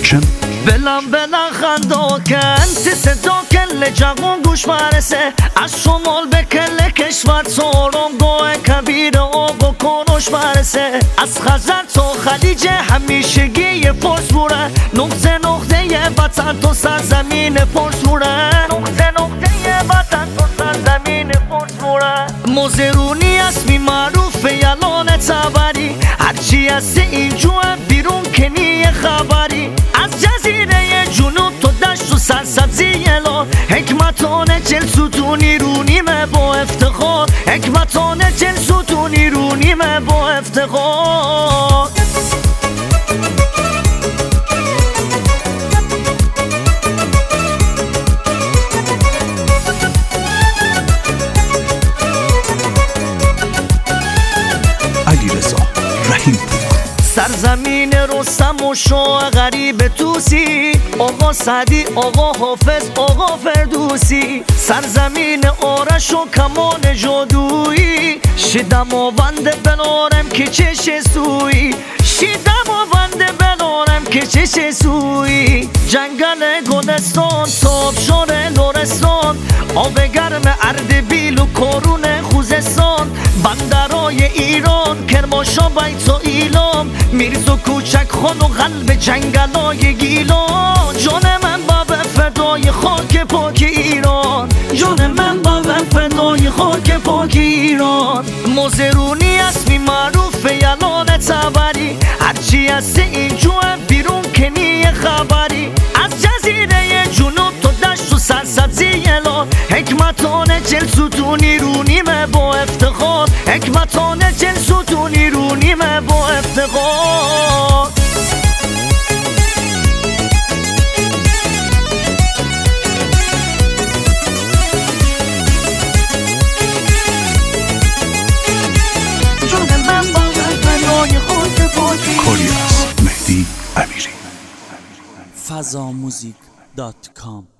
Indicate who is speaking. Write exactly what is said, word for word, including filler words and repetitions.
Speaker 1: production.
Speaker 2: بلم بلم خندا کن تی صدا کن لجاقون گوش برسه از شمال به کل کشور سارنگاه کبیر آقا کنوش برسه از خزر تا خلیج همیشگی یه فرس بوره نقطه نقطه یه وطن تو سرزمین فرس بوره نقطه نقطه یه وطن تو سرزمین فرس بوره موزرونی اسمی معروفه یلان تبری هرچی هستی اینجا بیرون کنی خبری از جزیره جنوب تو دشت و سرسبزی یلا حکمتانه چل ستونی رو نیمه با افتخار حکمتانه چل ستونی رو نیمه با افتخار
Speaker 1: علیرضا رحیم
Speaker 2: سرزمین رستم و شاه غریب توسی آقا سعدی آقا حافظ آقا فردوسی سرزمین آرش و کمان جادویی شیدم آونده بنارم که چش سوی شیدم آونده بنارم که چش سوی جنگل گلستان تابشار لرستان آب گرم اردبیل و کارون خوزستان بندرای ایران کرماشا بیت و ایلام میرز و کوچک خان و قلب جنگلای گیلان جان من با فدای خاک پاک ایران جان من با فدای خاک پاک ایران موزرونی اسمی معروف یلان تبری هرچی هستی اینجا بیرون کنی خبری از جزیره جنوب تو دشت و سرسبزی یلان حکمتانه چل ستونی رو نیمه با افتخار حکمتانه چل ستونی رو نیمه با افتخار جان من با فدای خاک پاک
Speaker 1: کاریاس مهدی امیری
Speaker 3: فضاموزیک دات کام